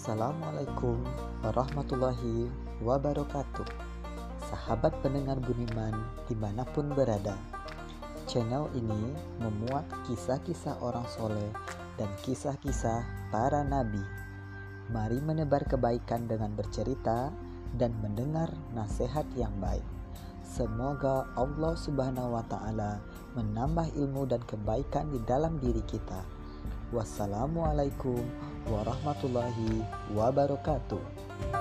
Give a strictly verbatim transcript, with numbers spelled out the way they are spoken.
Assalamualaikum warahmatullahi wabarakatuh. Sahabat pendengar Budiman dimanapun berada, channel ini memuat kisah-kisah orang soleh dan kisah-kisah para nabi. Mari menebar kebaikan dengan bercerita dan mendengar nasihat yang baik. Semoga Allah Subhanahu wa Ta'ala menambah ilmu dan kebaikan di dalam diri kita. Wassalamualaikum warahmatullahi wabarakatuh.